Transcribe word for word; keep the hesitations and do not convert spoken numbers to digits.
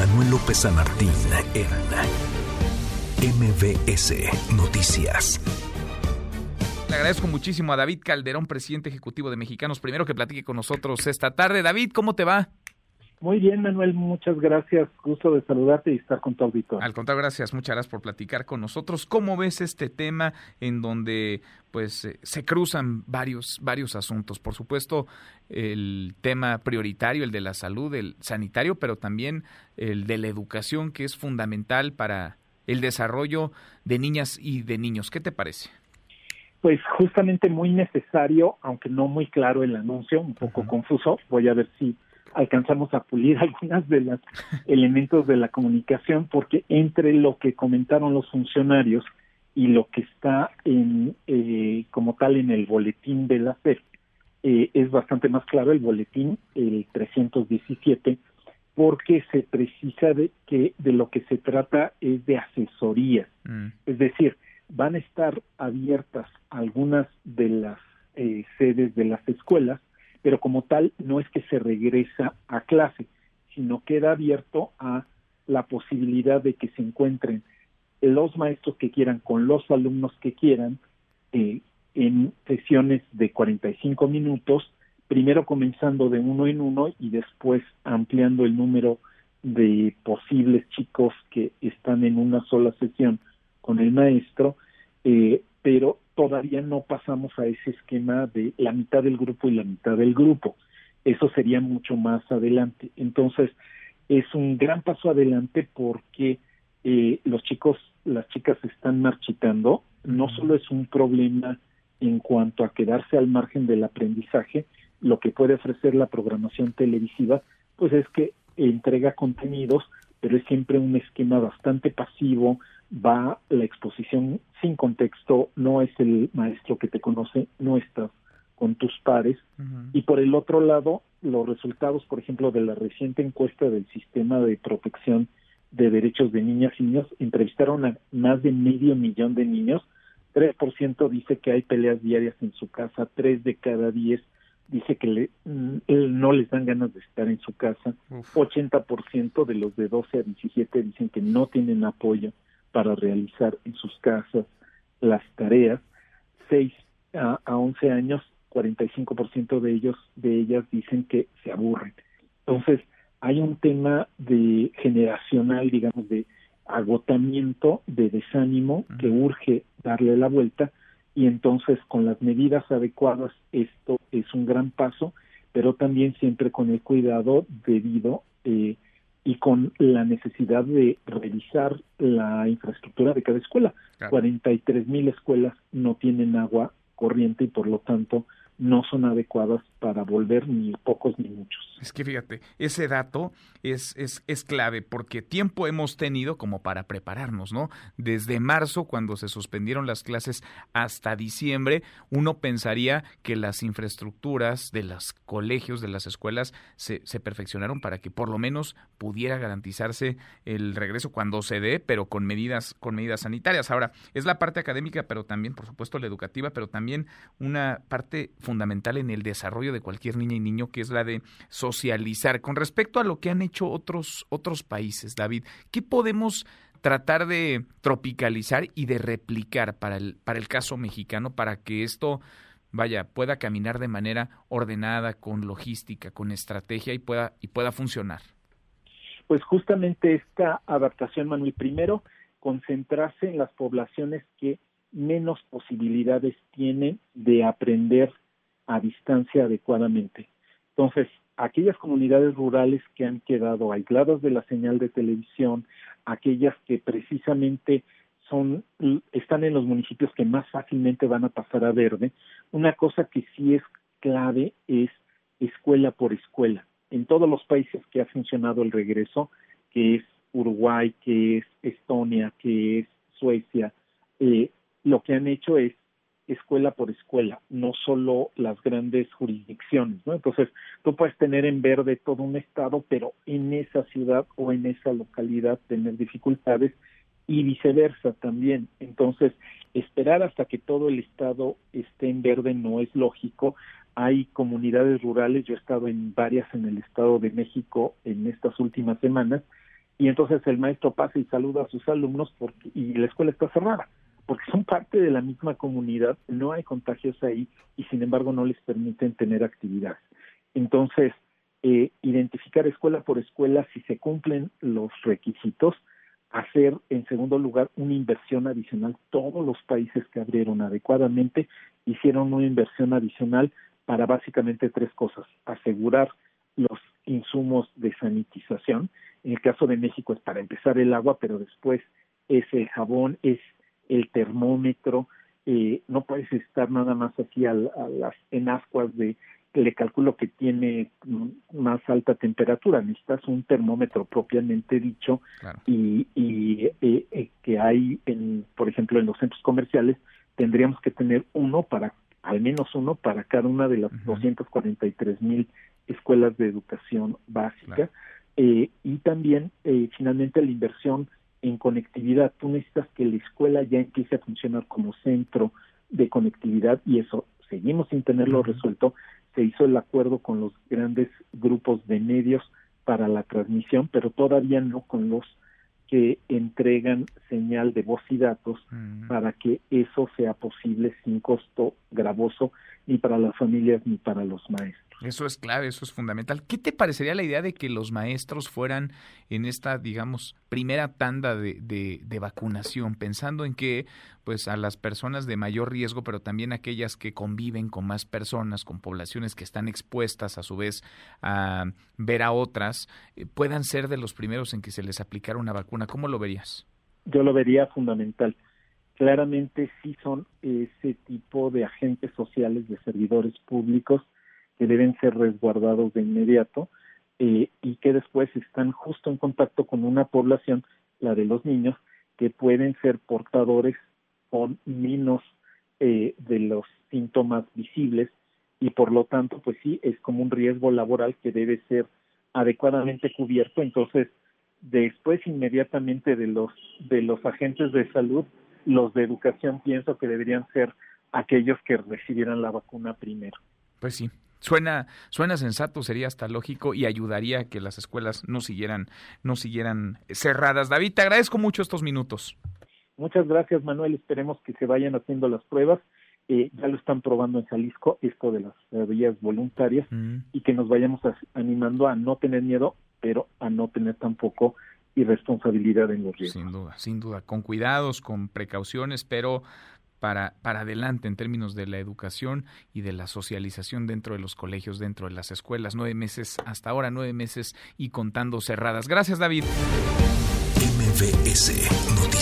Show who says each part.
Speaker 1: Manuel López San Martín en M V S Noticias.
Speaker 2: Le agradezco muchísimo a David Calderón, presidente ejecutivo de Mexicanos Primero, que platique con nosotros esta tarde. David, ¿cómo te va?
Speaker 3: Muy bien, Manuel, muchas gracias. Gusto de saludarte y estar con tu auditorio.
Speaker 2: Al contrario, gracias, muchas gracias por platicar con nosotros. ¿Cómo ves este tema en donde pues eh, se cruzan varios varios asuntos? Por supuesto, el tema prioritario, el de la salud, el sanitario, pero también el de la educación, que es fundamental para el desarrollo de niñas y de niños. ¿Qué te parece?
Speaker 3: Pues justamente muy necesario, aunque no muy claro el anuncio, un poco uh-huh. confuso. Voy a ver si alcanzamos a pulir algunas de los elementos de la comunicación, porque entre lo que comentaron los funcionarios y lo que está en eh, como tal en el boletín de la S E P, eh, es bastante más claro el boletín, el trescientos diecisiete, porque se precisa de que de lo que se trata es de asesorías, mm. es decir, van a estar abiertas algunas de las eh, sedes de las escuelas, pero como tal no es que se regresa a clase, sino queda abierto a la posibilidad de que se encuentren los maestros que quieran con los alumnos que quieran eh, en sesiones de cuarenta y cinco minutos, primero comenzando de uno en uno y después ampliando el número de posibles chicos que están en una sola sesión con el maestro, eh, pero todavía no pasamos a ese esquema de la mitad del grupo y la mitad del grupo. Eso sería mucho más adelante. Entonces, es un gran paso adelante porque eh, los chicos, las chicas se están marchitando. No solo es un problema en cuanto a quedarse al margen del aprendizaje, lo que puede ofrecer la programación televisiva, pues es que entrega contenidos, pero es siempre un esquema bastante pasivo, va la exposición sin contexto, no es el maestro que te conoce, no estás con tus pares. Uh-huh. Y por el otro lado, los resultados, por ejemplo, de la reciente encuesta del Sistema de Protección de Derechos de Niñas y Niños, entrevistaron a más de medio millón de niños, tres por ciento dice que hay peleas diarias en su casa, tres de cada diez dice que le, no les dan ganas de estar en su casa, Uf. ochenta por ciento de los de doce a diecisiete dicen que no tienen apoyo para realizar en sus casas las tareas, seis a once años, cuarenta y cinco por ciento de ellos, de ellas dicen que se aburren. Entonces, hay un tema de generacional, digamos, de agotamiento, de desánimo, uh-huh. que urge darle la vuelta, y entonces con las medidas adecuadas esto es un gran paso, pero también siempre con el cuidado debido eh, y con la necesidad de revisar la infraestructura de cada escuela. Claro. cuarenta y tres mil escuelas no tienen agua corriente y por lo tanto no son adecuadas para volver ni pocos ni muchos.
Speaker 2: Es que fíjate, ese dato es, es, es clave porque tiempo hemos tenido como para prepararnos, ¿no? Desde marzo, cuando se suspendieron las clases, hasta diciembre, uno pensaría que las infraestructuras de los colegios, de las escuelas, se, se perfeccionaron para que por lo menos pudiera garantizarse el regreso cuando se dé, pero con medidas, con medidas sanitarias. Ahora, es la parte académica, pero también, por supuesto, la educativa, pero también una parte fundamental en el desarrollo de cualquier niña y niño, que es la de socializar. Con respecto a lo que han hecho otros, otros países, David, ¿qué podemos tratar de tropicalizar y de replicar para el, para el caso mexicano, para que esto, vaya, pueda caminar de manera ordenada, con logística, con estrategia y pueda, y pueda funcionar?
Speaker 3: Pues justamente esta adaptación, Manuel, primero, concentrarse en las poblaciones que menos posibilidades tienen de aprender a distancia adecuadamente. Entonces, aquellas comunidades rurales que han quedado aisladas de la señal de televisión, aquellas que precisamente son están en los municipios que más fácilmente van a pasar a verde, una cosa que sí es clave es escuela por escuela. En todos los países que ha funcionado el regreso, que es Uruguay, que es Estonia, que es Suecia, eh, lo que han hecho es escuela por escuela, no solo las grandes jurisdicciones, ¿no? Entonces, tú puedes tener en verde todo un estado, pero en esa ciudad o en esa localidad tener dificultades y viceversa también. Entonces, esperar hasta que todo el estado esté en verde no es lógico. Hay comunidades rurales, yo he estado en varias en el Estado de México en estas últimas semanas, y entonces el maestro pasa y saluda a sus alumnos porque, y la escuela está cerrada, porque son parte de la misma comunidad, no hay contagios ahí y sin embargo no les permiten tener actividades. Entonces, eh, identificar escuela por escuela si se cumplen los requisitos, hacer en segundo lugar una inversión adicional. Todos los países que abrieron adecuadamente hicieron una inversión adicional para básicamente tres cosas: asegurar los insumos de sanitización. En el caso de México es para empezar el agua, pero después es el jabón, es el termómetro. Eh, no puedes estar nada más así a, a las en ascuas de le calculo que tiene más alta temperatura. Necesitas un termómetro propiamente dicho. Claro. y, y eh, eh, que hay, en, por ejemplo, en los centros comerciales tendríamos que tener uno para, al menos uno para cada una de las uh-huh. doscientas cuarenta y tres mil escuelas de educación básica. Claro. Eh, y también, eh, finalmente, la inversión en conectividad. Tú necesitas que la escuela ya empiece a funcionar como centro de conectividad y eso seguimos sin tenerlo uh-huh. resuelto. Se hizo el acuerdo con los grandes grupos de medios para la transmisión, pero todavía no con los que entregan señal de voz y datos uh-huh. para que eso sea posible sin costo gravoso ni para las familias ni para los maestros.
Speaker 2: Eso es clave, eso es fundamental. ¿Qué te parecería la idea de que los maestros fueran en esta, digamos, primera tanda de, de, de vacunación, pensando en que pues a las personas de mayor riesgo, pero también aquellas que conviven con más personas, con poblaciones que están expuestas a su vez a ver a otras, eh, puedan ser de los primeros en que se les aplicara una vacuna? ¿Cómo lo verías?
Speaker 3: Yo lo vería fundamental. Claramente sí son ese tipo de agentes sociales, de servidores públicos, que deben ser resguardados de inmediato eh, y que después están justo en contacto con una población, la de los niños, que pueden ser portadores con menos eh, de los síntomas visibles y por lo tanto, pues sí, es como un riesgo laboral que debe ser adecuadamente cubierto. Entonces, después inmediatamente de los de los agentes de salud, los de educación pienso que deberían ser aquellos que recibieran la vacuna primero.
Speaker 2: Pues sí. Suena, suena sensato, sería hasta lógico y ayudaría a que las escuelas no siguieran, no siguieran cerradas. David, te agradezco mucho estos minutos.
Speaker 3: Muchas gracias, Manuel. Esperemos que se vayan haciendo las pruebas. Eh, ya lo están probando en Jalisco, esto de las vías voluntarias, mm. y que nos vayamos a, animando a no tener miedo, pero a no tener tampoco irresponsabilidad en los riesgos.
Speaker 2: Sin duda, sin duda, con cuidados, con precauciones, pero para, para adelante en términos de la educación y de la socialización dentro de los colegios, dentro de las escuelas. Nueve meses, hasta ahora nueve meses y contando cerradas. Gracias, David.
Speaker 1: M V S